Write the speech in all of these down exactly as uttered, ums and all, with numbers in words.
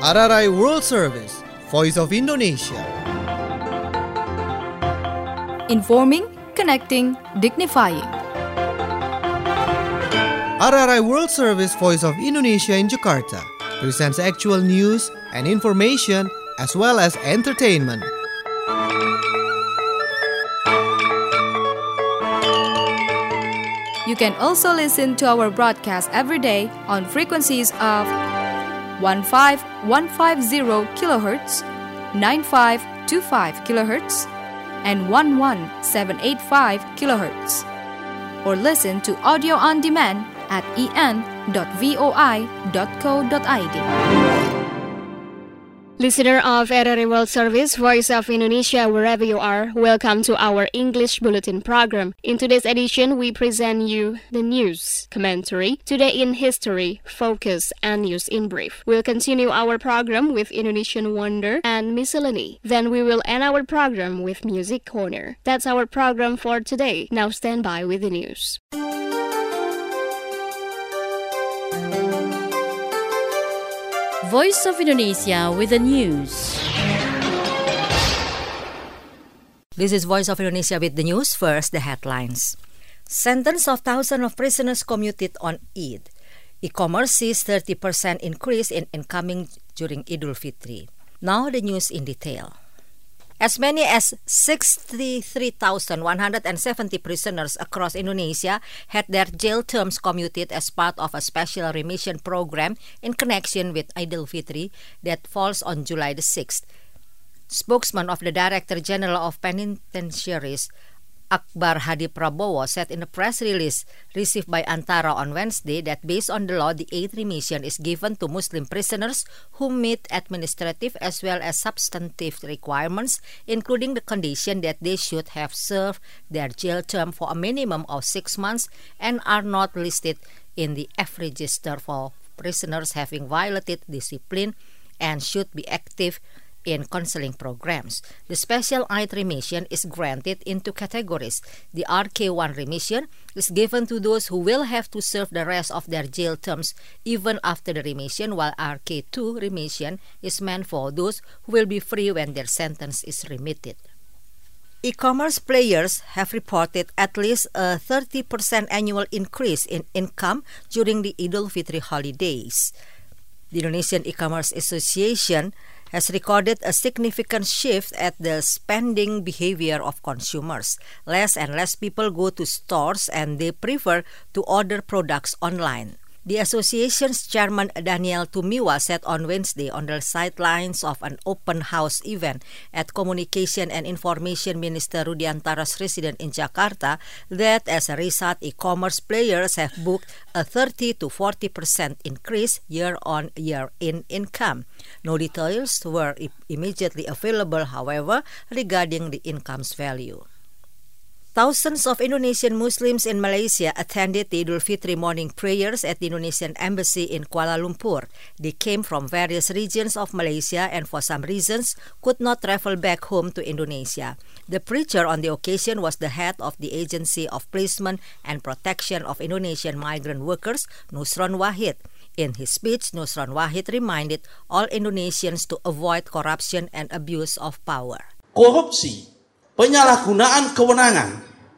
R R I World Service, Voice of Indonesia. Informing, connecting, dignifying. R R I World Service, Voice of Indonesia in Jakarta presents actual news and information as well as entertainment. You can also listen to our broadcast every day on frequencies of fifteen fifteen kilohertz, ninety-five twenty-five kilohertz, and eleven seven eighty-five kilohertz. Or listen to audio on demand at e n dot voi dot co dot i d. Listener of R R I World Service, Voice of Indonesia, wherever you are, welcome to our English Bulletin program. In today's edition, we present you the news, commentary, Today in History, Focus, and News in Brief. We'll continue our program with Indonesian Wonder and Miscellany. Then we will end our program with Music Corner. That's our program for today. Now stand by with the news. Voice of Indonesia with the news. This is Voice of Indonesia with the news. First, the headlines. Sentence of thousands of prisoners commuted on Eid. E-commerce sees thirty percent increase in incoming during Idul Fitri. Now the news in detail. As many as sixty-three thousand one hundred seventy prisoners across Indonesia had their jail terms commuted as part of a special remission program in connection with Idul Fitri that falls on July the sixth. Spokesman of the Director General of Penitentiaries, Akbar Hadi Prabowo, said in a press release received by Antara on Wednesday that based on the law, the eighth remission is given to Muslim prisoners who meet administrative as well as substantive requirements, including the condition that they should have served their jail term for a minimum of six months and are not listed in the F register for prisoners having violated discipline and should be active in counseling programs. The special Eid remission is granted in two categories. The R K one remission is given to those who will have to serve the rest of their jail terms even after the remission, while R K two remission is meant for those who will be free when their sentence is remitted. E-commerce players have reported at least a thirty percent annual increase in income during the Idul Fitri holidays. The Indonesian E-commerce Association has recorded a significant shift at the spending behavior of consumers. Less and less people go to stores and they prefer to order products online. The association's chairman Daniel Tumiwa said on Wednesday on the sidelines of an open house event at Communication and Information Minister Rudiantara's residence in Jakarta that as a result, e-commerce players have booked a thirty to forty percent increase year on year in income. No details were immediately available, however, regarding the income's value. Thousands of Indonesian Muslims in Malaysia attended the Idul Fitri morning prayers at the Indonesian Embassy in Kuala Lumpur. They came from various regions of Malaysia and for some reasons could not travel back home to Indonesia. The preacher on the occasion was the head of the Agency of Placement and Protection of Indonesian Migrant Workers, Nusron Wahid. In his speech, Nusron Wahid reminded all Indonesians to avoid corruption and abuse of power. Korupsi, penyalahgunaan kewenangan,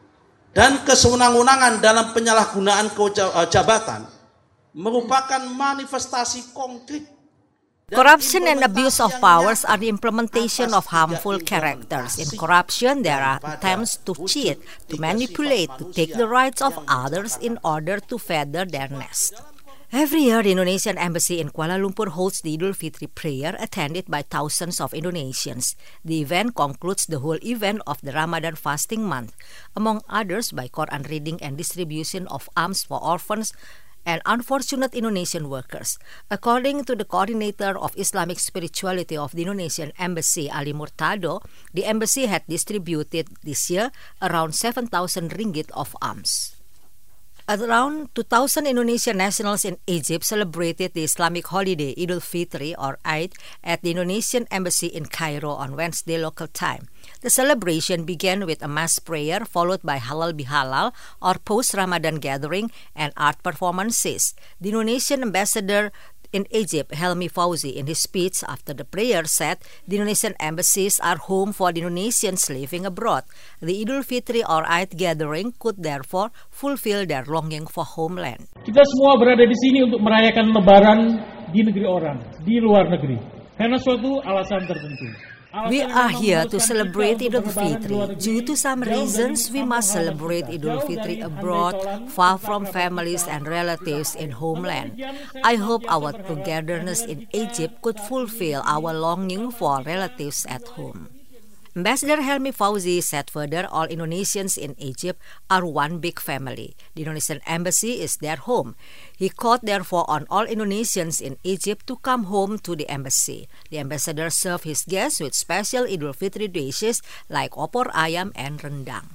dan kesewenang-wenangan dalam penyalahgunaan jabatan merupakan manifestasi konkret. Corruption and abuse of powers are the implementation of harmful characters. In corruption, there are attempts to cheat, to manipulate, to take the rights of others in order to feather their nest. Every year, the Indonesian Embassy in Kuala Lumpur holds the Idul Fitri prayer attended by thousands of Indonesians. The event concludes the whole event of the Ramadan fasting month, among others by Quran reading and distribution of alms for orphans and unfortunate Indonesian workers. According to the coordinator of Islamic spirituality of the Indonesian Embassy, Ali Murtado, the embassy had distributed this year around seven thousand ringgit of alms. Around two thousand Indonesian nationals in Egypt celebrated the Islamic holiday Idul Fitri or Eid at the Indonesian Embassy in Cairo on Wednesday local time. The celebration began with a mass prayer followed by Halal Bihalal or post-Ramadan gathering and art performances. The Indonesian ambassador in Egypt, Helmi Fauzi, in his speech after the prayer said the Indonesian embassies are home for the Indonesians living abroad. The Idul Fitri or Eid gathering could therefore fulfill their longing for homeland. Kita semua berada di sini untuk merayakan Lebaran di negeri orang, di luar negeri, karena suatu alasan tertentu. We are here to celebrate Idul Fitri. Due to some reasons, we must celebrate Idul Fitri abroad, far from families and relatives in homeland. I hope our togetherness in Egypt could fulfill our longing for relatives at home. Ambassador Helmi Fauzi said further, all Indonesians in Egypt are one big family. The Indonesian embassy is their home. He called therefore on all Indonesians in Egypt to come home to the embassy. The ambassador served his guests with special Idul Fitri dishes like opor ayam and rendang.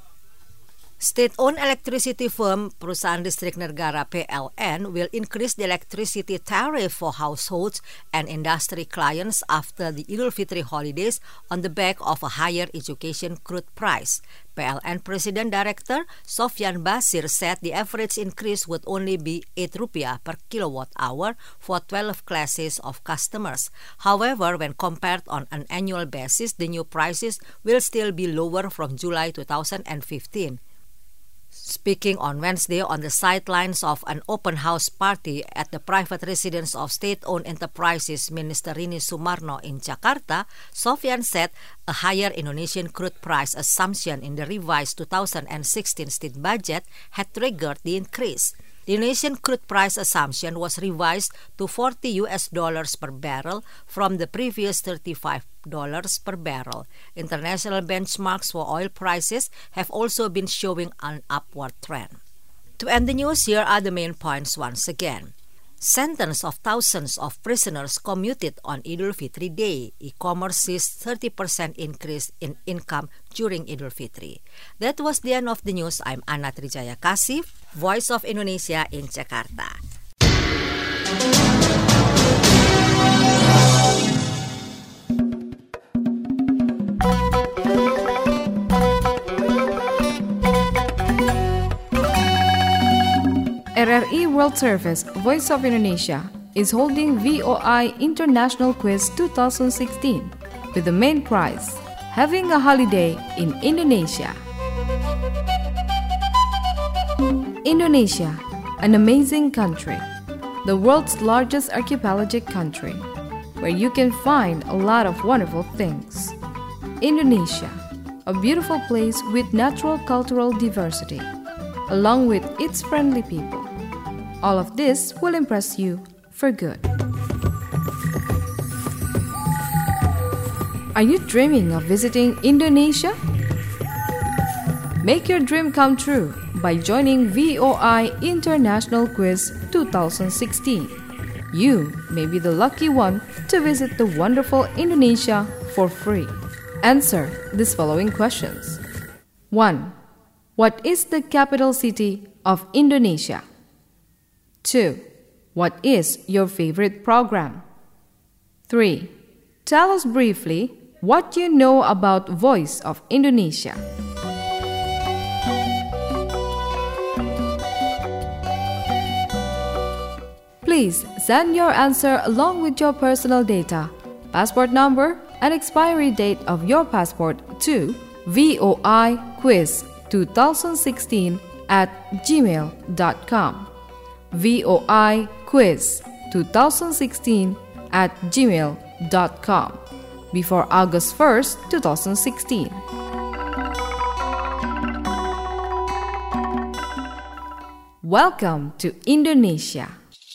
State-owned electricity firm Perusahaan Listrik Negara P L N will increase the electricity tariff for households and industry clients after the Idul Fitri holidays on the back of a higher education crude price. P L N President Director Sofyan Basir said the average increase would only be eight rupiah per kilowatt hour for twelve classes of customers. However, when compared on an annual basis, the new prices will still be lower from July two thousand fifteen. Speaking on Wednesday on the sidelines of an open house party at the private residence of state-owned enterprises Minister Rini Sumarno in Jakarta, Sofyan said a higher Indonesian crude price assumption in the revised two thousand sixteen state budget had triggered the increase. The Indonesian crude price assumption was revised to forty U S dollars per barrel from the previous thirty-five dollars per barrel. International benchmarks for oil prices have also been showing an upward trend. To end the news, here are the main points once again. Sentence of thousands of prisoners commuted on Idul Fitri Day. E-commerce sees thirty percent increase in income during Idul Fitri. That was the end of the news. I'm Ana Trijaya Kasih, Voice of Indonesia in Jakarta. R R I World Service, Voice of Indonesia, is holding V O I International Quiz twenty sixteen with the main prize, Having a Holiday in Indonesia. Indonesia, an amazing country, the world's largest archipelagic country, where you can find a lot of wonderful things. Indonesia, a beautiful place with natural cultural diversity, along with its friendly people. All of this will impress you for good. Are you dreaming of visiting Indonesia? Make your dream come true by joining V O I International Quiz twenty sixteen. You may be the lucky one to visit the wonderful Indonesia for free. Answer these following questions. one. What is the capital city of Indonesia? two. What is your favorite program? three. Tell us briefly what you know about Voice of Indonesia. Please send your answer along with your personal data, passport number, and expiry date of your passport to voiquiz twenty sixteen at gmail dot com. voiquiz twenty sixteen at gmail dot com before August first, twenty sixteen. Welcome to Indonesia.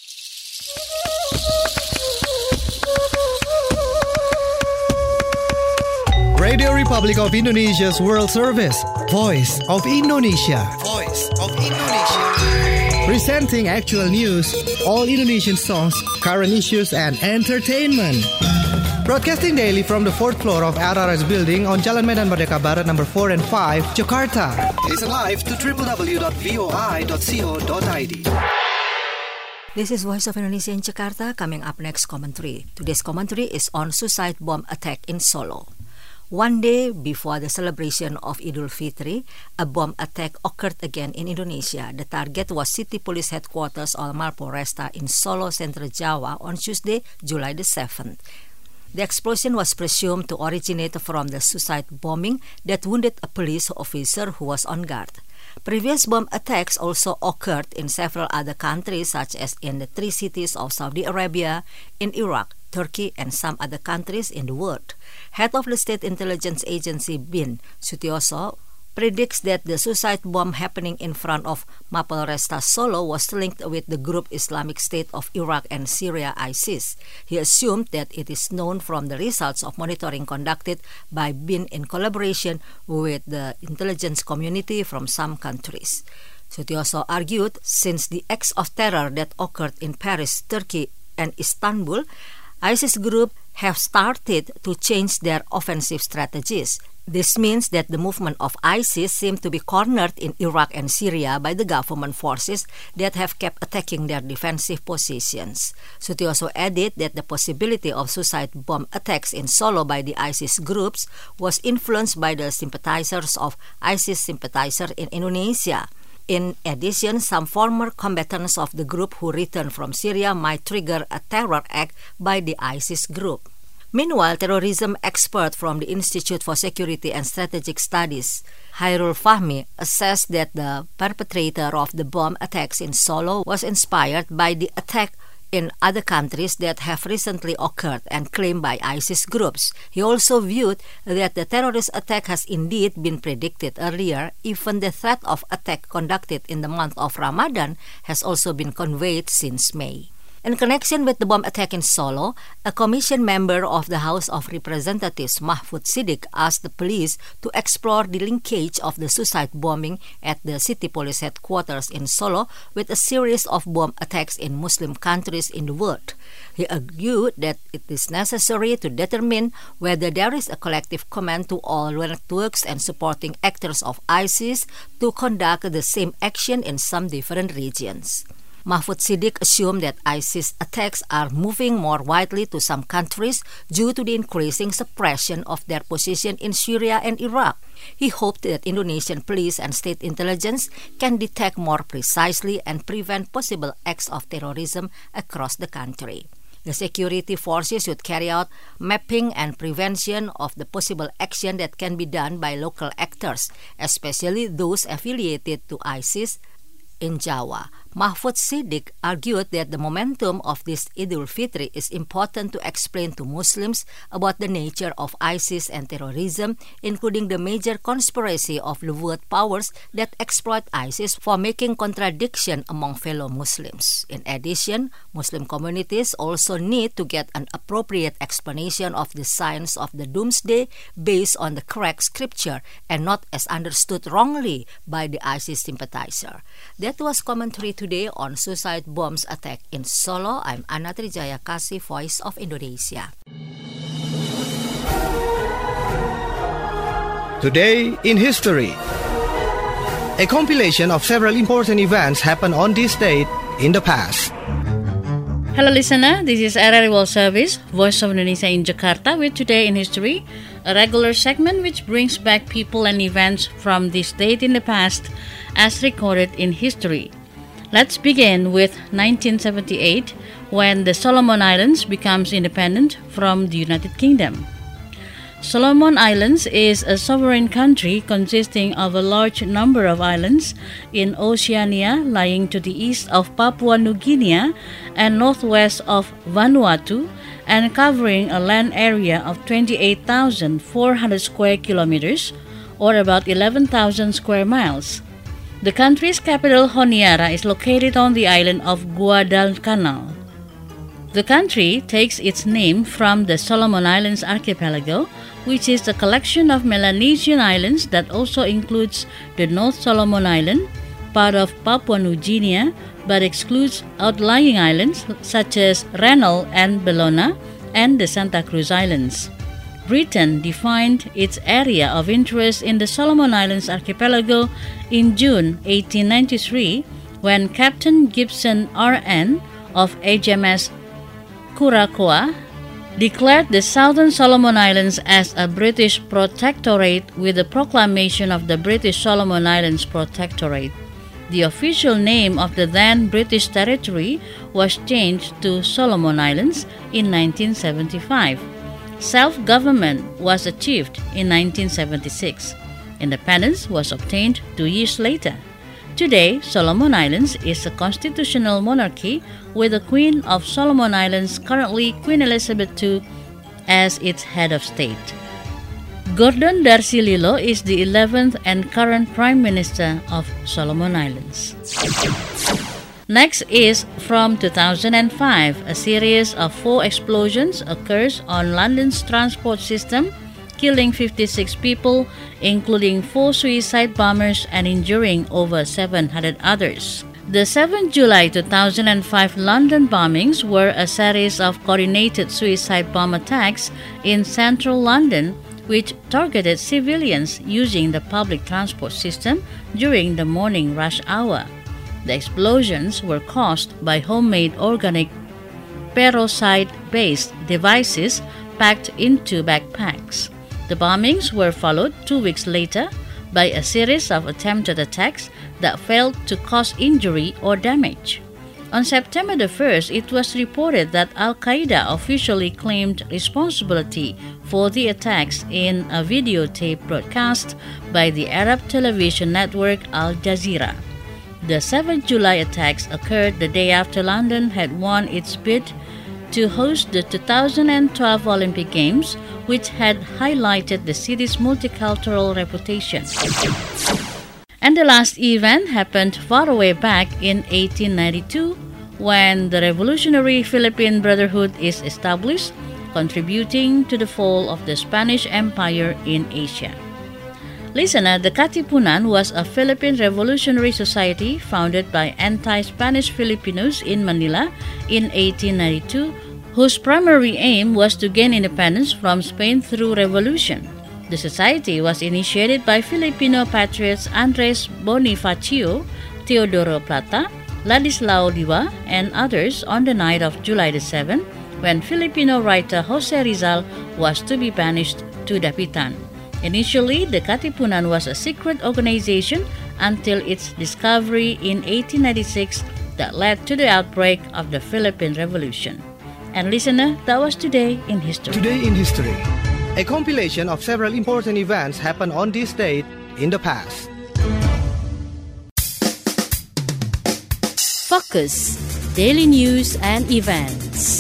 Radio Republic of Indonesia's World Service, Voice of Indonesia. Voice of Indonesia. Presenting actual news, all Indonesian songs, current issues, and entertainment. Broadcasting daily from the fourth floor of R R S Building on Jalan Medan Merdeka Barat number four and five, Jakarta. Listen live to w w w dot v o i dot co dot i d. This is Voice of Indonesia in Jakarta. Coming up next, commentary. Today's commentary is on suicide bomb attack in Solo. One day before the celebration of Idul Fitri, a bomb attack occurred again in Indonesia. The target was City Police Headquarters or Mapolresta in Solo, Central Java on Tuesday, July the seventh. The explosion was presumed to originate from the suicide bombing that wounded a police officer who was on guard. Previous bomb attacks also occurred in several other countries, such as in the three cities of Saudi Arabia, in Iraq, Turkey, and some other countries in the world. Head of the State Intelligence Agency B I N, Sutioso, predicts that the suicide bomb happening in front of Mapolresta Solo was linked with the group Islamic State of Iraq and Syria, ISIS. He assumed that it is known from the results of monitoring conducted by B I N in collaboration with the intelligence community from some countries. Sutioso argued since the acts of terror that occurred in Paris, Turkey, and Istanbul, ISIS group have started to change their offensive strategies. This means that the movement of ISIS seemed to be cornered in Iraq and Syria by the government forces that have kept attacking their defensive positions. Sutioso added that the possibility of suicide bomb attacks in Solo by the ISIS groups was influenced by the sympathizers of ISIS sympathizer in Indonesia. In addition, some former combatants of the group who returned from Syria might trigger a terror act by the ISIS group. Meanwhile, terrorism expert from the Institute for Security and Strategic Studies, Hairul Fahmi, assessed that the perpetrator of the bomb attacks in Solo was inspired by the attack in other countries that have recently occurred and claimed by ISIS groups. He also viewed that the terrorist attack has indeed been predicted earlier. Even the threat of attack conducted in the month of Ramadan has also been conveyed since May. In connection with the bomb attack in Solo, a commission member of the House of Representatives, Mahfud Siddiq, asked the police to explore the linkage of the suicide bombing at the City Police Headquarters in Solo with a series of bomb attacks in Muslim countries in the world. He argued that it is necessary to determine whether there is a collective command to all networks and supporting actors of ISIS to conduct the same action in some different regions. Mahfud Siddiq assumed that ISIS attacks are moving more widely to some countries due to the increasing suppression of their position in Syria and Iraq. He hoped that Indonesian police and state intelligence can detect more precisely and prevent possible acts of terrorism across the country. The security forces should carry out mapping and prevention of the possible action that can be done by local actors, especially those affiliated to ISIS in Java. Mahfud Siddiq argued that the momentum of this Idul Fitri is important to explain to Muslims about the nature of ISIS and terrorism, including the major conspiracy of the world powers that exploit ISIS for making contradiction among fellow Muslims. In addition, Muslim communities also need to get an appropriate explanation of the signs of the doomsday based on the correct scripture and not as understood wrongly by the ISIS sympathizer. That was commentary today on suicide bombs attack in Solo. I'm Anna Trijaya Kasih, Voice of Indonesia. Today in History. A compilation of several important events happened on this date in the past. Hello listener, this is R R World Service, Voice of Indonesia in Jakarta with Today in History, a regular segment which brings back people and events from this date in the past as recorded in history. Let's begin with nineteen seventy-eight, when the Solomon Islands becomes independent from the United Kingdom. Solomon Islands is a sovereign country consisting of a large number of islands in Oceania lying to the east of Papua New Guinea and northwest of Vanuatu, and covering a land area of twenty-eight thousand four hundred square kilometers, or about eleven thousand square miles. The country's capital, Honiara, is located on the island of Guadalcanal. The country takes its name from the Solomon Islands archipelago, which is a collection of Melanesian islands that also includes the North Solomon Island, part of Papua New Guinea, but excludes outlying islands such as Rennell and Bellona and the Santa Cruz Islands. Britain defined its area of interest in the Solomon Islands archipelago in June eighteen ninety-three when Captain Gibson R N of H M S Curacoa declared the Southern Solomon Islands as a British protectorate with the proclamation of the British Solomon Islands Protectorate. The official name of the then British territory was changed to Solomon Islands in nineteen seventy-five. Self-government was achieved in nineteen seventy-six. Independence was obtained two years later. Today, Solomon Islands is a constitutional monarchy with the Queen of Solomon Islands, currently Queen Elizabeth the Second, as its head of state. Gordon Darcy Lilo is the eleventh and current Prime Minister of Solomon Islands. Next is from two thousand five. A series of four explosions occurs on London's transport system, killing fifty-six people, including four suicide bombers, and injuring over seven hundred others. The seventh of July two thousand five London bombings were a series of coordinated suicide bomb attacks in central London, which targeted civilians using the public transport system during the morning rush hour. The explosions were caused by homemade organic peroxide-based devices packed into backpacks. The bombings were followed two weeks later by a series of attempted attacks that failed to cause injury or damage. On September the first, it was reported that Al-Qaeda officially claimed responsibility for the attacks in a videotape broadcast by the Arab television network Al Jazeera. The seventh of July attacks occurred the day after London had won its bid to host the two thousand twelve Olympic Games, which had highlighted the city's multicultural reputation. And the last event happened far away back in eighteen ninety-two, when the Revolutionary Philippine Brotherhood is established, contributing to the fall of the Spanish Empire in Asia. Listener, the Katipunan was a Philippine revolutionary society founded by anti-Spanish Filipinos in Manila in eighteen ninety-two, whose primary aim was to gain independence from Spain through revolution. The society was initiated by Filipino patriots Andres Bonifacio, Teodoro Plata, Ladislao Diwa, and others on the night of July the seventh, when Filipino writer Jose Rizal was to be banished to Dapitan. Initially, the Katipunan was a secret organization until its discovery in eighteen ninety-six that led to the outbreak of the Philippine Revolution. And listener, that was Today in History. Today in History, a compilation of several important events happened on this date in the past. Focus, daily news and events.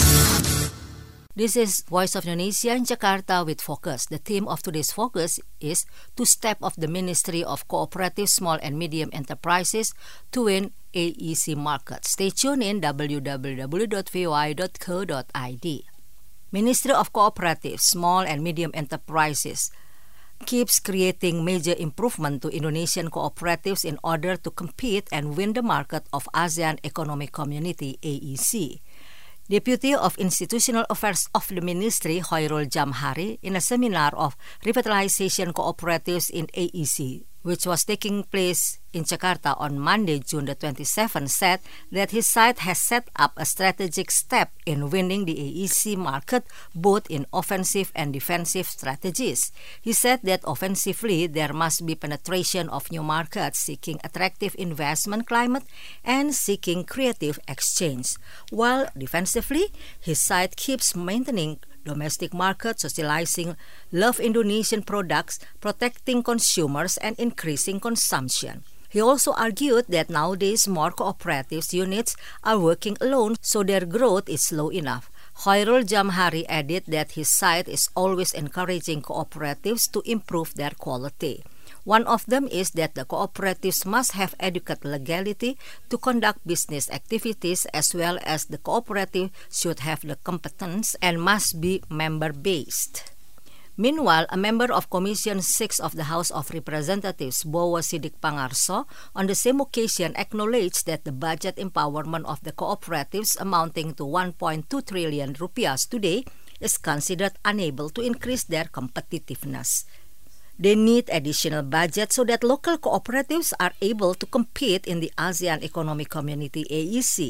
This is Voice of Indonesia in Jakarta with Focus. The theme of today's Focus is to step of the Ministry of Cooperative Small and Medium Enterprises to win A E C market. Stay tuned in w w w dot v o i dot co dot i d. Ministry of Cooperative Small and Medium Enterprises keeps creating major improvement to Indonesian cooperatives in order to compete and win the market of ASEAN Economic Community A E C. Deputy of Institutional Affairs of the Ministry, Hoirul Jamhari, in a seminar of revitalization cooperatives in A E C, which was taking place in Jakarta on Monday, June the twenty-seventh, said that his side has set up a strategic step in winning the A E C market, both in offensive and defensive strategies. He said that offensively, there must be penetration of new markets, seeking attractive investment climate and seeking creative exchange. While defensively, his side keeps maintaining domestic market, socializing love Indonesian products, protecting consumers, and increasing consumption. He also argued that nowadays more cooperatives units are working alone, so their growth is slow enough. Hoirul Jamhari added that his side is always encouraging cooperatives to improve their quality. One of them is that the cooperatives must have adequate legality to conduct business activities, as well as the cooperative should have the competence and must be member-based. Meanwhile, a member of Commission six of the House of Representatives, Bowo Sidik Pangarso, on the same occasion acknowledged that the budget empowerment of the cooperatives amounting to one point two trillion rupiahs today is considered unable to increase their competitiveness. They need additional budget so that local cooperatives are able to compete in the ASEAN Economic Community A E C.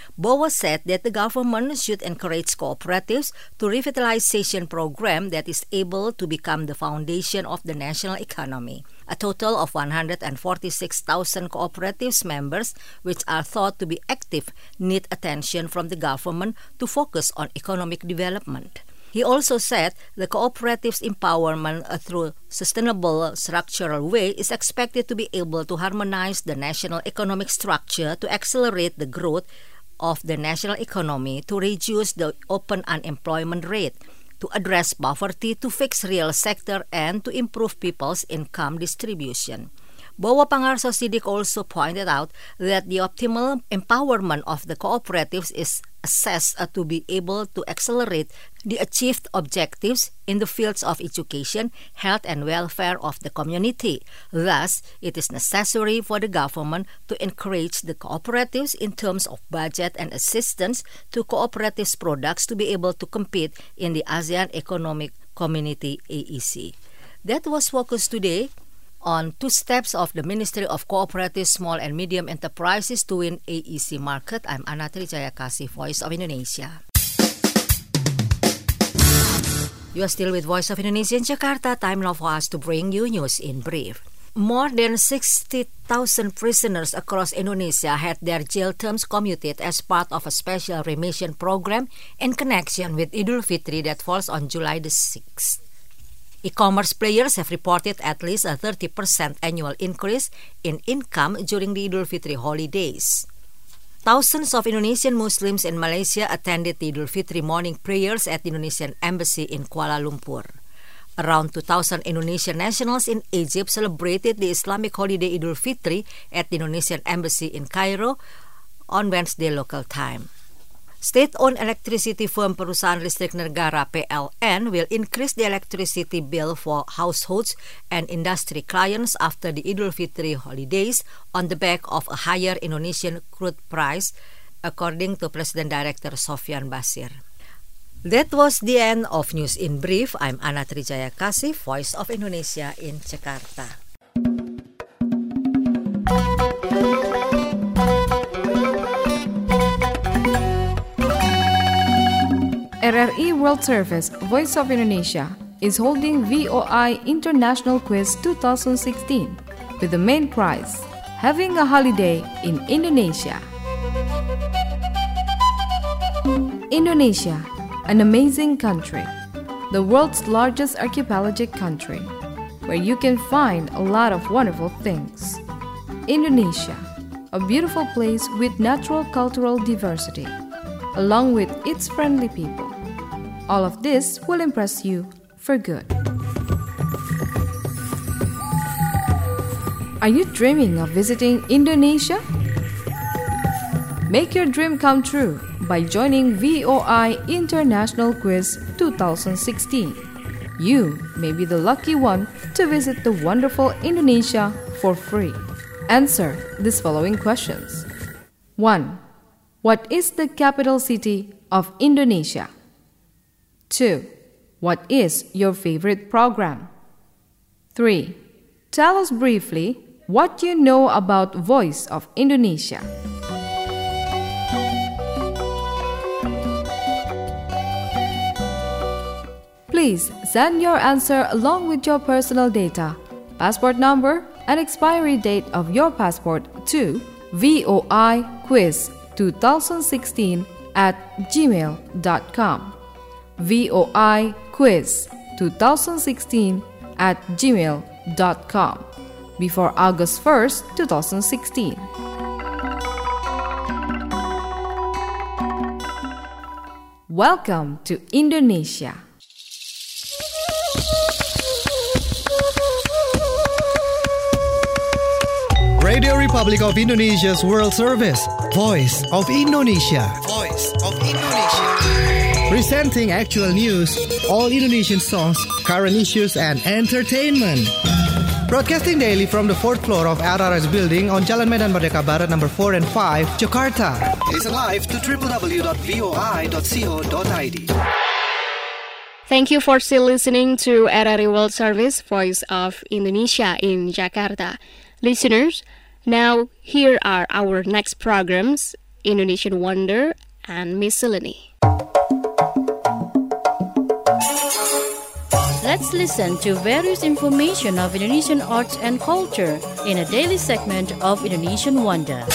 Bowo said that the government should encourage cooperatives to revitalization program that is able to become the foundation of the national economy. A total of one hundred forty-six thousand cooperatives members, which are thought to be active, need attention from the government to focus on economic development. He also said the cooperatives' empowerment uh, through sustainable structural way is expected to be able to harmonize the national economic structure to accelerate the growth of the national economy, to reduce the open unemployment rate, to address poverty, to fix real sector, and to improve people's income distribution. Bowo Pangarso Sidik also pointed out that the optimal empowerment of the cooperatives is assessed uh, to be able to accelerate the achieved objectives in the fields of education, health, and welfare of the community. Thus, it is necessary for the government to encourage the cooperatives in terms of budget and assistance to cooperatives' products to be able to compete in the ASEAN Economic Community A E C. That was focused today on two steps of the Ministry of Cooperative Small and Medium Enterprises to win A E C market. I'm Ana Trijayakasih, Voice of Indonesia. You are still with Voice of Indonesia in Jakarta. Time now for us to bring you news in brief. More than sixty thousand prisoners across Indonesia had their jail terms commuted as part of a special remission program in connection with Idul Fitri that falls on July the sixth. E-commerce players have reported at least a thirty percent annual increase in income during the Idul Fitri holidays. Thousands of Indonesian Muslims in Malaysia attended the Idul Fitri morning prayers at the Indonesian Embassy in Kuala Lumpur. Around two thousand Indonesian nationals in Egypt celebrated the Islamic holiday Idul Fitri at the Indonesian Embassy in Cairo on Wednesday local time. State-owned electricity firm Perusahaan Listrik Negara P L N will increase the electricity bill for households and industry clients after the Idul Fitri holidays on the back of a higher Indonesian crude price, according to President Director Sofyan Basir. That was the end of News in Brief. I'm Ana Trijayakasih, Voice of Indonesia in Jakarta. R R I World Service, Voice of Indonesia, is holding V O I International Quiz twenty sixteen with the main prize, Having a Holiday in Indonesia. Indonesia, an amazing country, the world's largest archipelagic country, where you can find a lot of wonderful things. Indonesia, a beautiful place with natural cultural diversity, along with its friendly people. All of this will impress you for good. Are you dreaming of visiting Indonesia? Make your dream come true by joining V O I International Quiz twenty sixteen. You may be the lucky one to visit the wonderful Indonesia for free. Answer these following questions. one. What is the capital city of Indonesia? two. What is your favorite program? three. Tell us briefly what you know about Voice of Indonesia. Please send your answer along with your personal data, passport number, and expiry date of your passport to voiquiz twenty sixteen at gmail dot com. voiquiz twenty sixteen at gmail dot com before August first, twenty sixteen. Welcome to Indonesia. Radio Republic of Indonesia's World Service, Voice of Indonesia. Voice of Indonesia. Presenting actual news, all Indonesian songs, current issues, and entertainment. Broadcasting daily from the fourth floor of R R S building on Jalan Medan Merdeka Barat number four and five, Jakarta. Listen live to w w w dot v o i dot co dot i d. Thank you for still listening to R R I World Service, Voice of Indonesia in Jakarta. Listeners, now here are our next programs Indonesian Wonder, and Miscellany. Let's listen to various information of Indonesian arts and culture in a daily segment of Indonesian Wonder.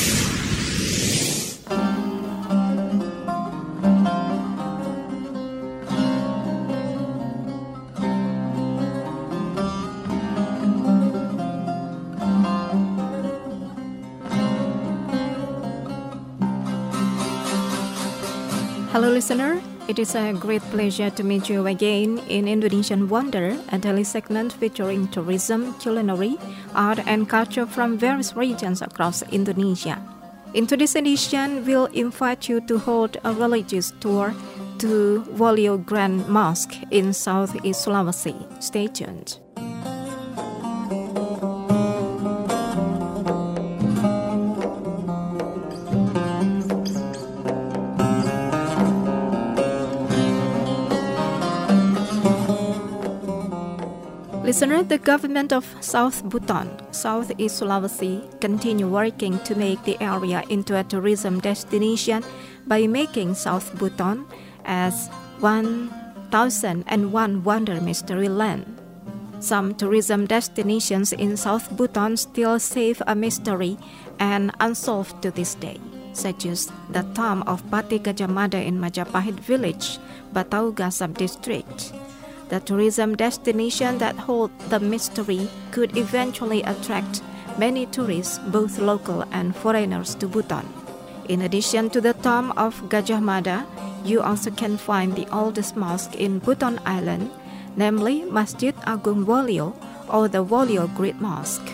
Hello listener, it is a great pleasure to meet you again in Indonesian Wonder, a daily segment featuring tourism, culinary, art and culture from various regions across Indonesia. In today's edition, we'll invite you to hold a religious tour to Wolio Grand Mosque in Southeast Sulawesi. Stay tuned. Listener, the government of South Buton, Southeast Sulawesi, continue working to make the area into a tourism destination by making South Buton as one thousand one Wonder Mystery Land. Some tourism destinations in South Buton still save a mystery and unsolved to this day, such as the tomb of Pati Gajah Mada in Majapahit village, Batauga sub-district. The tourism destination that holds the mystery could eventually attract many tourists, both local and foreigners, to Buton. In addition to the tomb of Gajah Mada, you also can find the oldest mosque in Buton Island, namely Masjid Agung Wolio or the Wolio Great Mosque.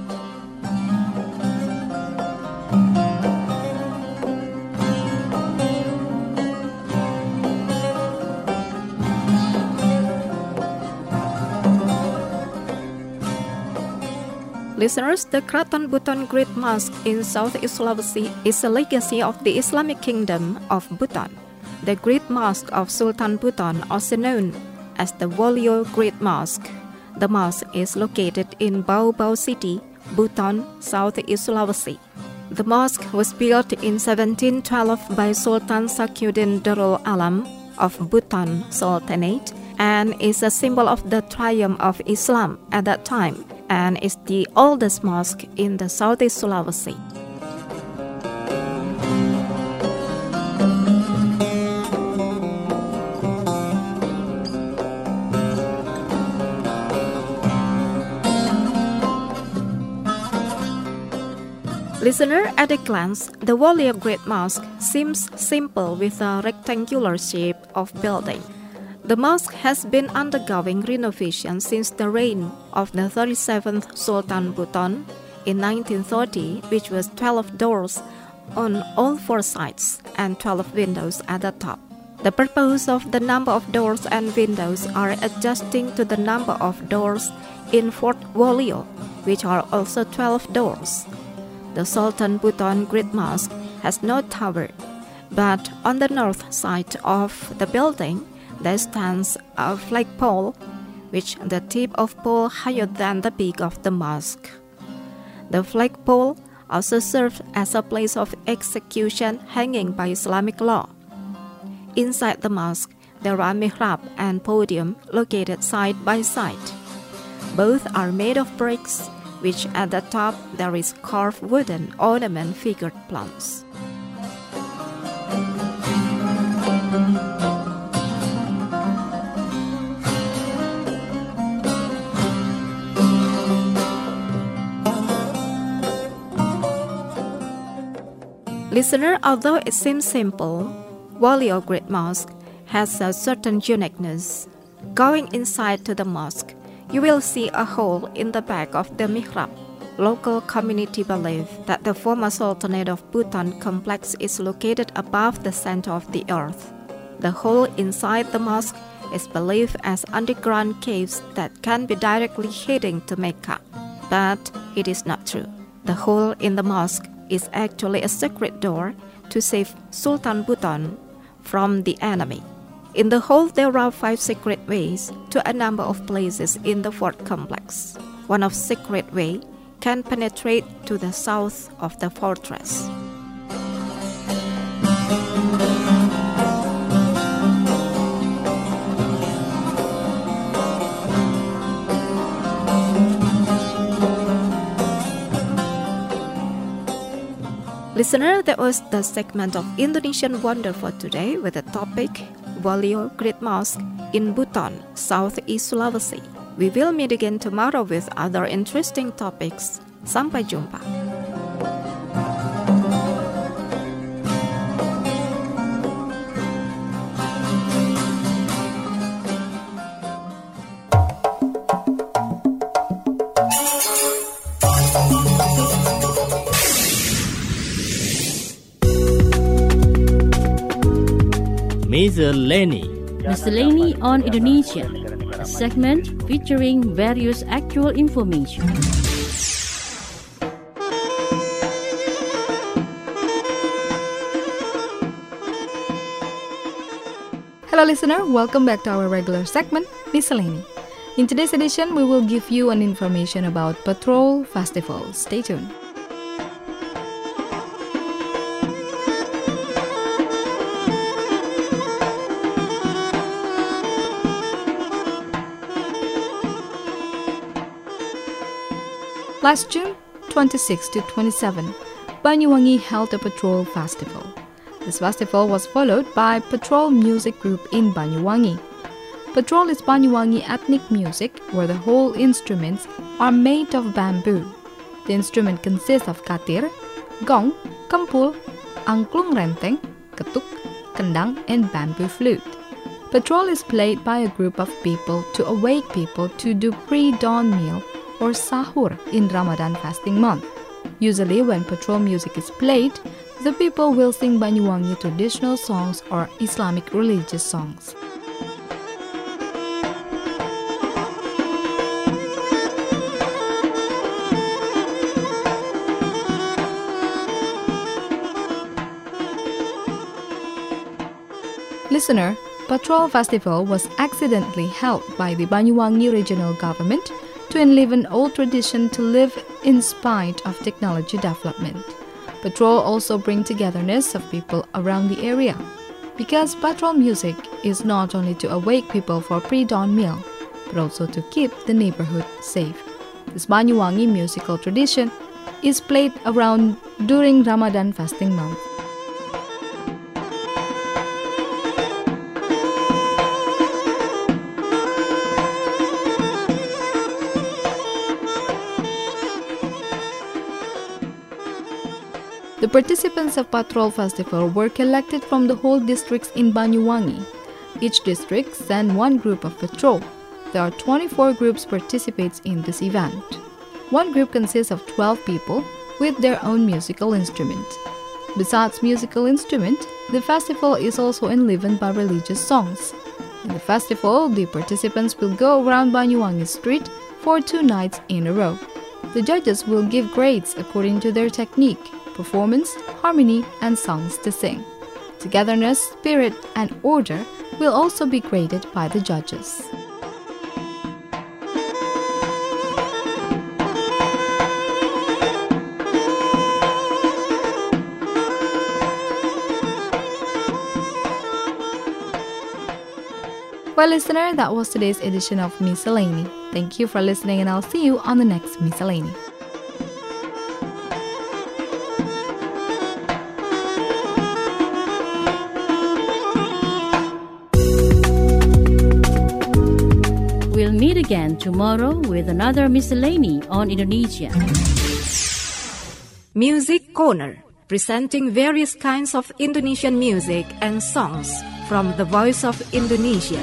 Listeners, the Kraton Buton Great Mosque in Southeast Sulawesi is a legacy of the Islamic Kingdom of Buton. The Great Mosque of Sultan Buton, also known as the Wolio Great Mosque. The mosque is located in Bau Bau City, Buton, Southeast Sulawesi. The mosque was built in seventeen twelve by Sultan Sakyuddin Darul Alam of Buton Sultanate and is a symbol of the triumph of Islam at that time, and is the oldest mosque in the Southeast Sulawesi. Listener, at a glance, the Wolio Great Mosque seems simple with a rectangular shape of building. The mosque has been undergoing renovation since the reign of the thirty-seventh Sultan Buton in nineteen thirty, which was twelve doors on all four sides and twelve windows at the top. The purpose of the number of doors and windows are adjusting to the number of doors in Fort Wolio, which are also twelve doors. The Sultan Buton Great Mosque has no tower, but on the north side of the building, there stands a flagpole, which the tip of pole higher than the peak of the mosque. The flagpole also serves as a place of execution hanging by Islamic law. Inside the mosque, there are mihrab and podium located side by side. Both are made of bricks, which at the top there is carved wooden ornament figured plants. Listener, although it seems simple, Wolio Great Mosque has a certain uniqueness. Going inside to the mosque, you will see a hole in the back of the mihrab. Local community believe that the former Sultanate of Buton complex is located above the center of the earth. The hole inside the mosque is believed as underground caves that can be directly heading to Mecca. But it is not true. The hole in the mosque is actually a secret door to save Sultan Buton from the enemy. In the hole, there are five secret ways to a number of places in the fort complex. One of secret way can penetrate to the south of the fortress. Listener, that was the segment of Indonesian Wonder for today with the topic Wolio Great Mosque in Buton, Southeast Sulawesi. We will meet again tomorrow with other interesting topics. Sampai jumpa. Miscellany. Miscellany on Indonesia, a segment featuring various actual information. Hello listener, welcome back to our regular segment, Miscellany. In today's edition, we will give you an information about Patrol Festival. Stay tuned. Last June twenty-sixth to twenty-seventh, Banyuwangi held a Patrol Festival. This festival was followed by Patrol Music Group in Banyuwangi. Patrol is Banyuwangi ethnic music where the whole instruments are made of bamboo. The instrument consists of katir, gong, kempul, angklung renteng, ketuk, kendang, and bamboo flute. Patrol is played by a group of people to awake people to do pre-dawn meal or sahur in Ramadan fasting month. Usually when patrol music is played, the people will sing Banyuwangi traditional songs or Islamic religious songs. Listener, Patrol Festival was accidentally held by the Banyuwangi regional government to enliven old tradition to live in spite of technology development. Patrol also bring togetherness of people around the area. Because patrol music is not only to awake people for pre-dawn meal, but also to keep the neighborhood safe. This Banyuwangi musical tradition is played around during Ramadan fasting month. The participants of Patrol Festival were collected from the whole districts in Banyuwangi. Each district sent one group of patrol. There are twenty-four groups participates in this event. One group consists of twelve people with their own musical instrument. Besides musical instrument, the festival is also enlivened by religious songs. In the festival, the participants will go around Banyuwangi street for two nights in a row. The judges will give grades according to their technique, performance, harmony, and songs to sing. Togetherness, spirit, and order will also be graded by the judges. Well, listener, that was today's edition of Miscellany. Thank you for listening, and I'll see you on the next Miscellany. We'll meet again tomorrow with another Miscellany on Indonesia. Music Corner, presenting various kinds of Indonesian music and songs from the Voice of Indonesia.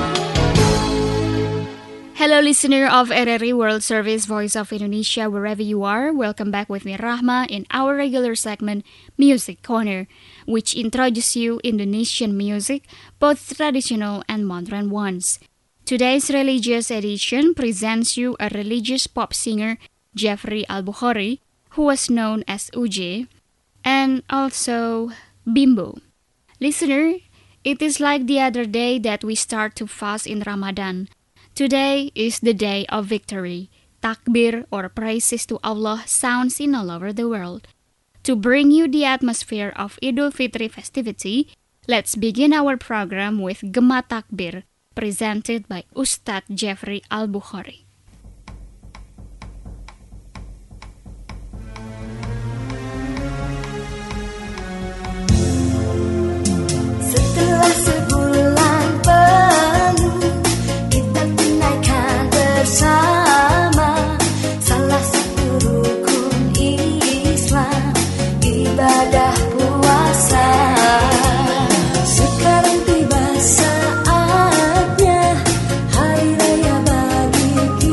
Hello, listener of R R I World Service Voice of Indonesia, wherever you are. Welcome back with me, Rahma, in our regular segment, Music Corner, which introduces you Indonesian music, both traditional and modern ones. Today's religious edition presents you a religious pop singer, Jeffrey Al-Bukhari, who was known as U J, and also Bimbo. Listener, it is like the other day that we start to fast in Ramadan. Today is the day of victory. Takbir or praises to Allah sounds in all over the world. To bring you the atmosphere of Idul Fitri festivity, let's begin our program with Gema Takbir, presented by Ustadz Jeffrey Al-Bukhari. Setelah sebulan penuh kita tunaikan bersama salah satu rukun Islam, ibadah puasa. Sekarang tiba saatnya hari raya bagi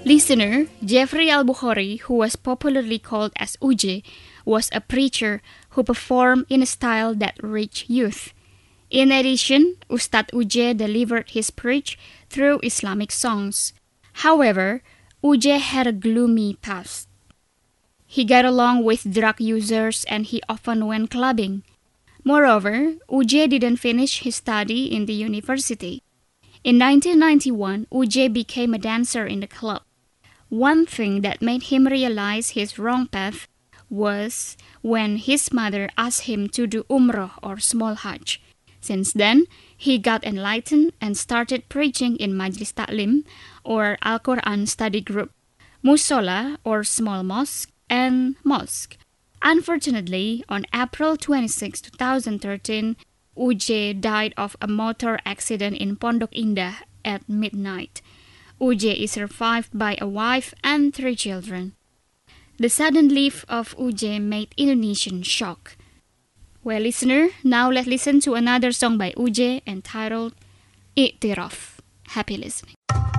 Listener, Jeffrey Al-Bukhari, who was popularly called as Uje, was a preacher who performed in a style that reached youth. In addition, Ustad Uje delivered his preach through Islamic songs. However, Uje had a gloomy past. He got along with drug users and he often went clubbing. Moreover, Uje didn't finish his study in the university. In nineteen ninety-one, Uje became a dancer in the club. One thing that made him realize his wrong path was when his mother asked him to do Umrah or small Hajj. Since then, he got enlightened and started preaching in Majlis Ta'lim or Al-Quran study group, Musola or small mosque, and mosque. Unfortunately, on April twenty-sixth, twenty thirteen, Uje died of a motor accident in Pondok Indah at midnight. Uje is survived by a wife and three children. The sudden leave of Uje made Indonesians shocked. Well, listener, now let's listen to another song by Uje entitled I'tiraf. Happy listening.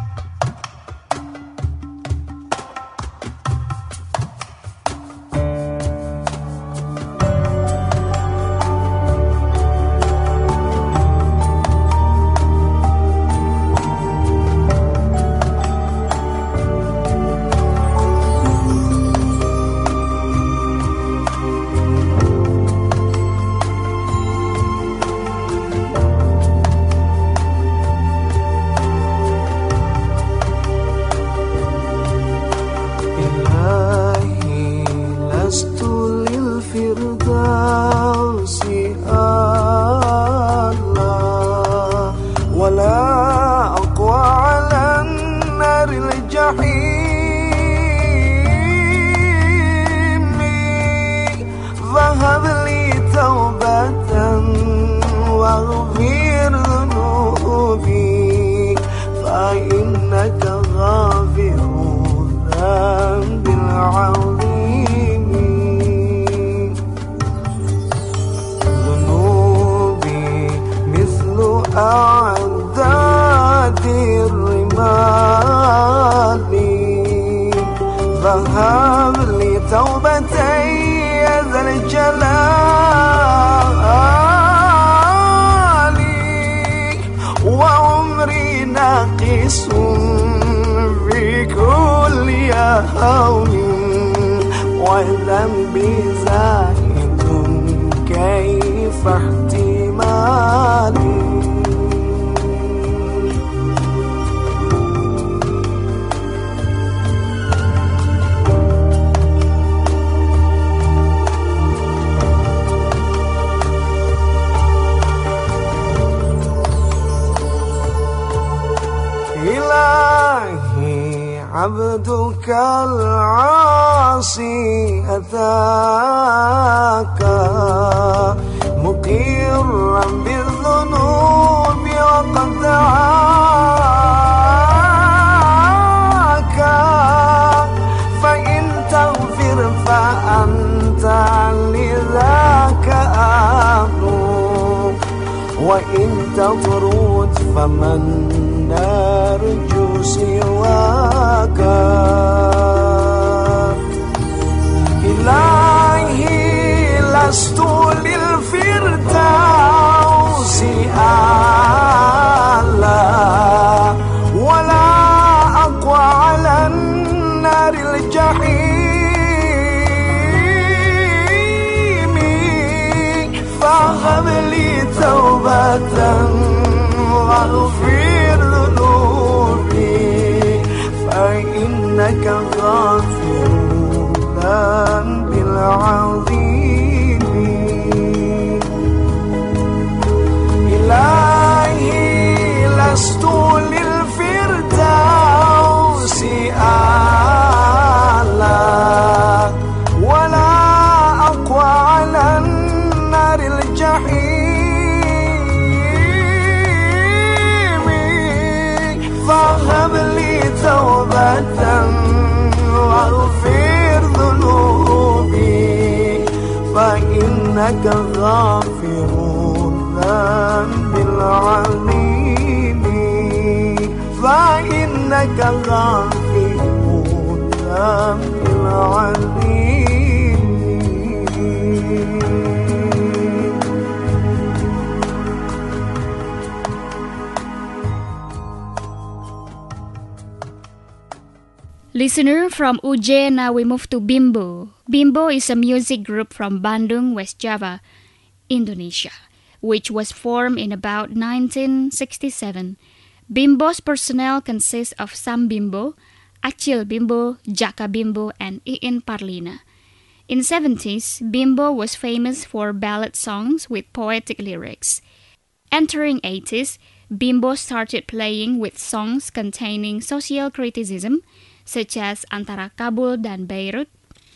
عبدك العاصي أتاك مقرا بالذنوب وقد دعاك فإن تغفر فأنت لذاك أهل وإن تطرد فمن نرجو سواك إلهي لست للفردوس أعلى ولا أقوى على النار الجحيم فهب لي توبة واغفر ذنوبي فإنك غافر الذنب العظيم إلهي لست للفردوس أعلى ولا أقوى على النار الجحيم فهب لي توبة واغفر ذنوبي فإنك غافر الذنب العظيم فإنك غافر Listener, from U J, now we move to Bimbo. Bimbo is a music group from Bandung, West Java, Indonesia, which was formed in about nineteen sixty-seven. Bimbo's personnel consists of Sam Bimbo, Acil Bimbo, Jaka Bimbo, and Iin Parlina. In the seventies, Bimbo was famous for ballad songs with poetic lyrics. Entering eighties, Bimbo started playing with songs containing social criticism, such as Antara Kabul dan Beirut,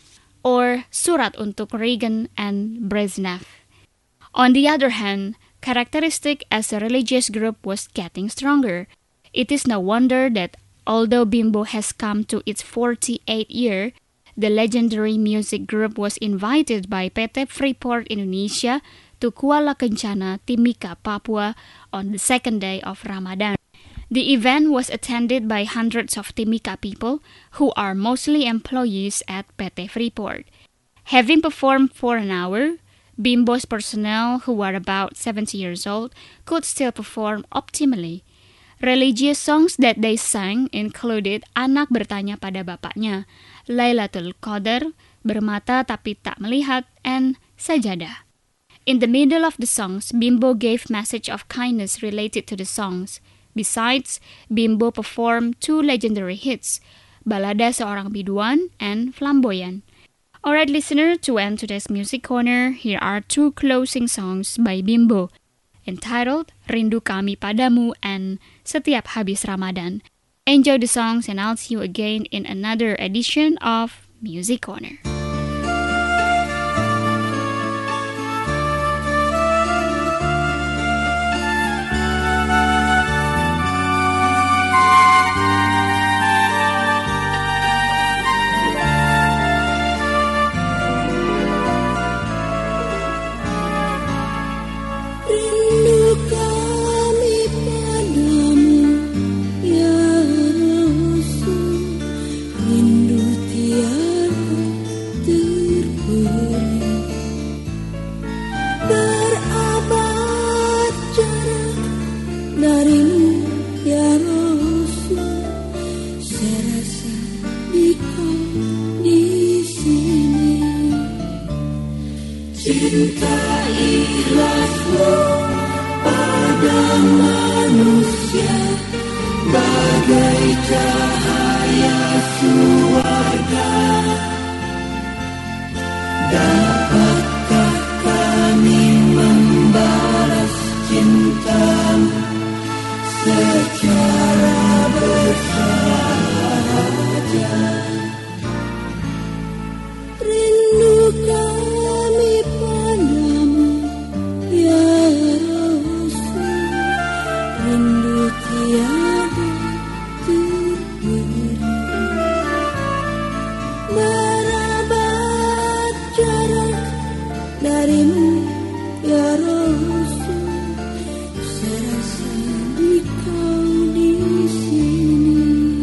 or Surat untuk Reagan and Brezhnev. On the other hand, characteristic as a religious group was getting stronger. It is no wonder that although Bimbo has come to its forty-eighth year, the legendary music group was invited by P T Freeport Indonesia to Kuala Kencana, Timika, Papua on the second day of Ramadan. The event was attended by hundreds of Timika people who are mostly employees at P T Freeport. Having performed for an hour, Bimbo's personnel, who are about seventy years old, could still perform optimally. Religious songs that they sang included Anak Bertanya Pada Bapaknya, Lailatul Qadar, Bermata Tapi Tak Melihat, and Sajadah. In the middle of the songs, Bimbo gave message of kindness related to the songs. Besides, Bimbo performed two legendary hits, Balada Seorang Biduan and Flamboyan. Alright listener, to end today's music corner, here are two closing songs by Bimbo, entitled Rindu Kami Padamu and Setiap Habis Ramadan. Enjoy the songs and I'll see you again in another edition of Music Corner. Cinta ikhlasmu pada manusia bagai cahaya surga. Dapatkah kami membalas cintamu secara bersahaja? Rindu kami padamu, ya Rasul. Rindu tiada terberi. Merabat jarak darimu, ya Rasul. Serasa di kau di sini.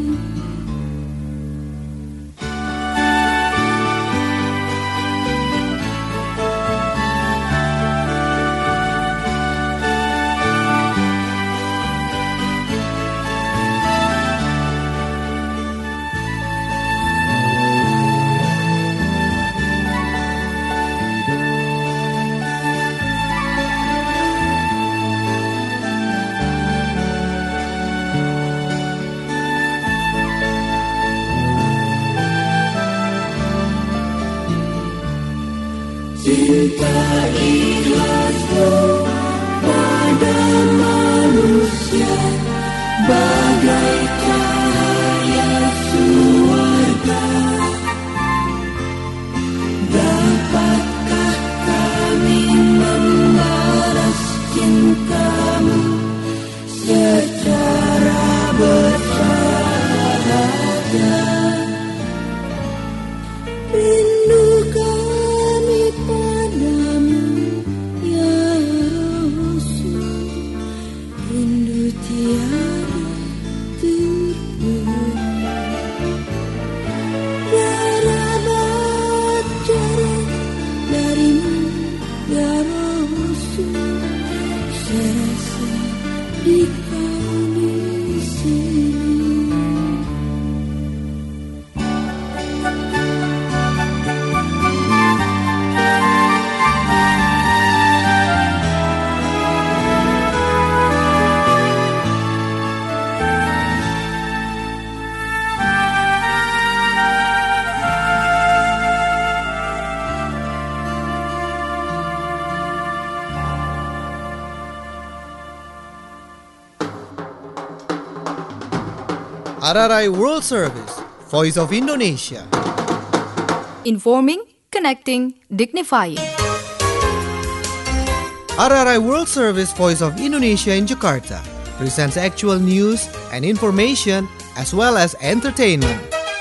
Cinta ikhlasmu pada manusia bagai cahaya surga. Dapatkah kami membalas cintamu secara bersahaja? Rindu kami padamu, ya Rasul. Rindu tiada R R I World Service, Voice of Indonesia. Informing, connecting, dignifying. R R I World Service, Voice of Indonesia in Jakarta presents actual news and information as well as entertainment.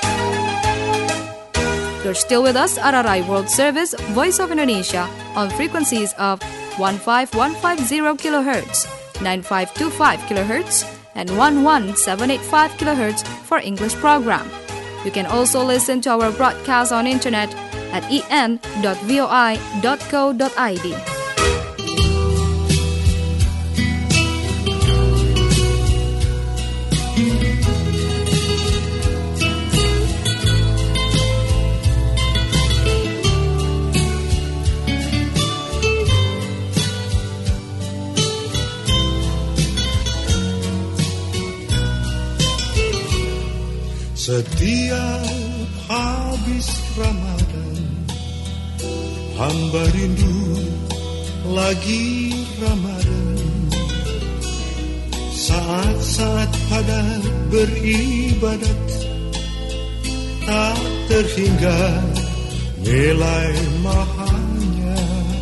You're still with us, R R I World Service, Voice of Indonesia, on frequencies of one five one five zero kilohertz, nine five two five kilohertz, and one one seven eight five kilohertz for English program. You can also listen to our broadcast on internet at e n dot voi dot co dot i d. Setiap habis Ramadan, hamba rindu lagi Ramadan. Saat-saat padat beribadat, tak terhingga nilai mahanya.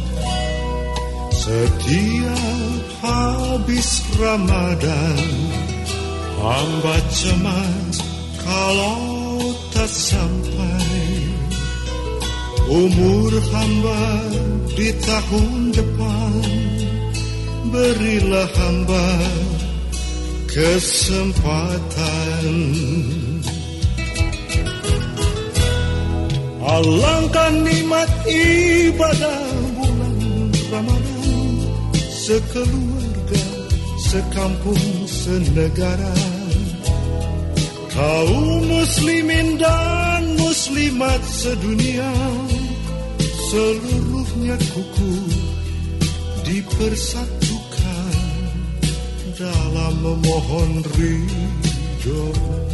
Setiap habis Ramadan, hamba cemas kalau tak sampai umur hamba di tahun depan. Berilah hamba kesempatan. Alangkah nikmat ibadah bulan Ramadan, sekeluarga, sekampung, senegara. Kaum muslimin dan muslimat sedunia, seluruhnya kuku dipersatukan dalam memohon ridho-Nya.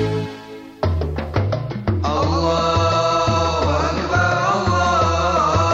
Allah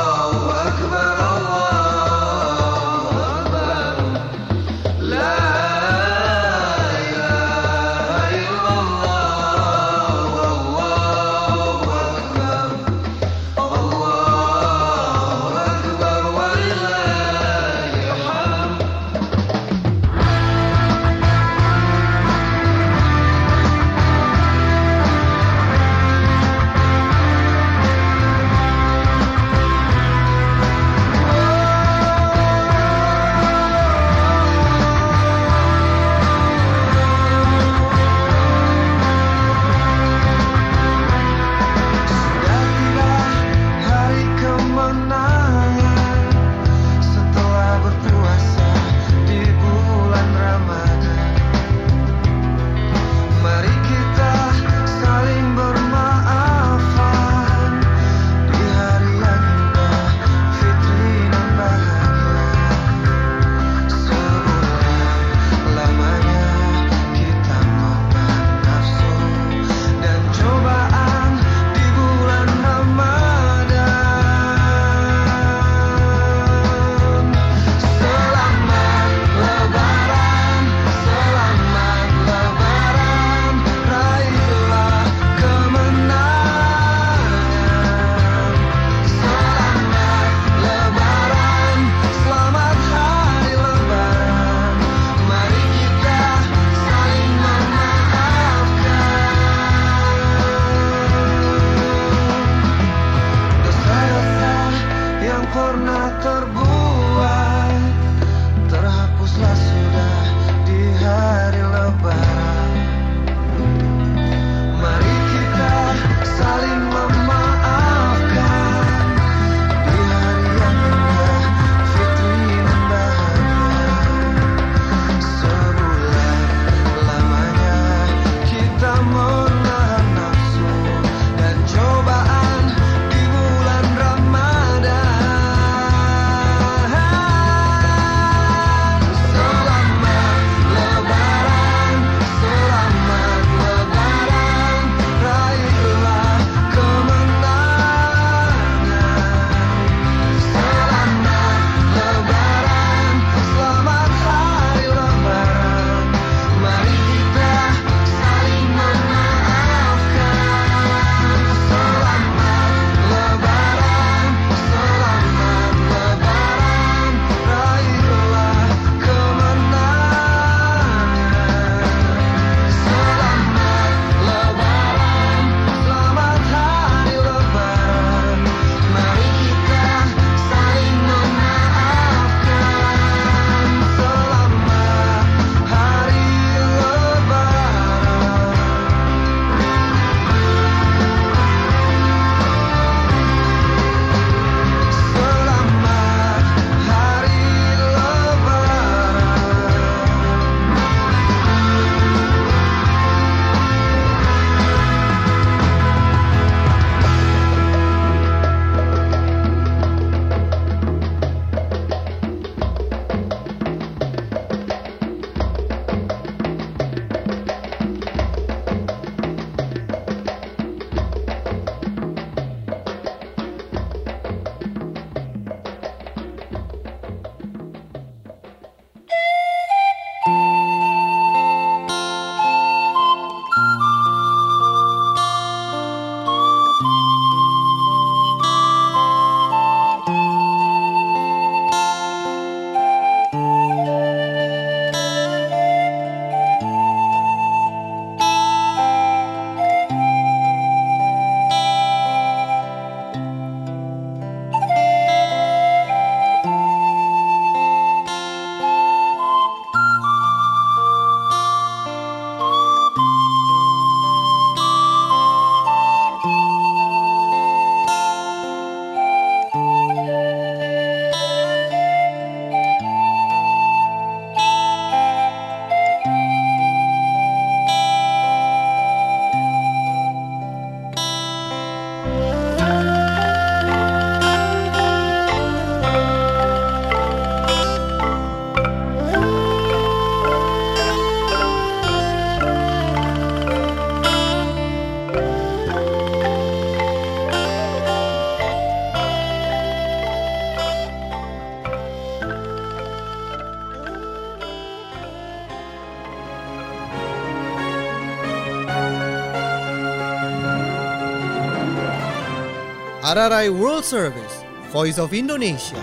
R R I World Service, Voice of Indonesia.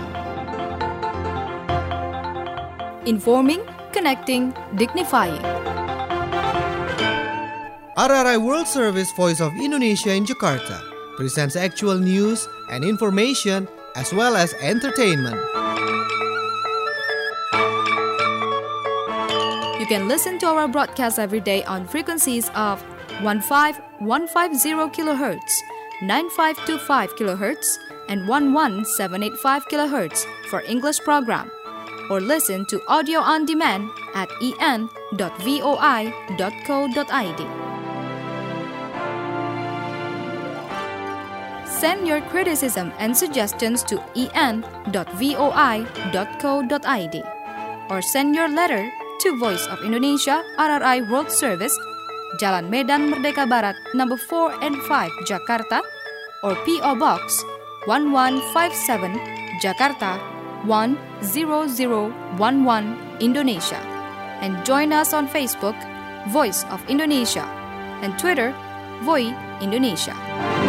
Informing, connecting, dignifying. R R I World Service, Voice of Indonesia in Jakarta presents actual news and information as well as entertainment. You can listen to our broadcast every day on frequencies of fifteen fifty kilohertz, ninety-five twenty-five kilohertz, and eleven seven eighty-five kilohertz for English program, or listen to audio on demand at e n dot voi dot co dot i d. Send your criticism and suggestions to e n dot voi dot co dot i d or send your letter to Voice of Indonesia R R I World Service, Jalan Medan Merdeka Barat, number four and five, Jakarta, or P O Box one one five seven, Jakarta one zero zero one one, Indonesia. And join us on Facebook, Voice of Indonesia, and Twitter, Voi Indonesia.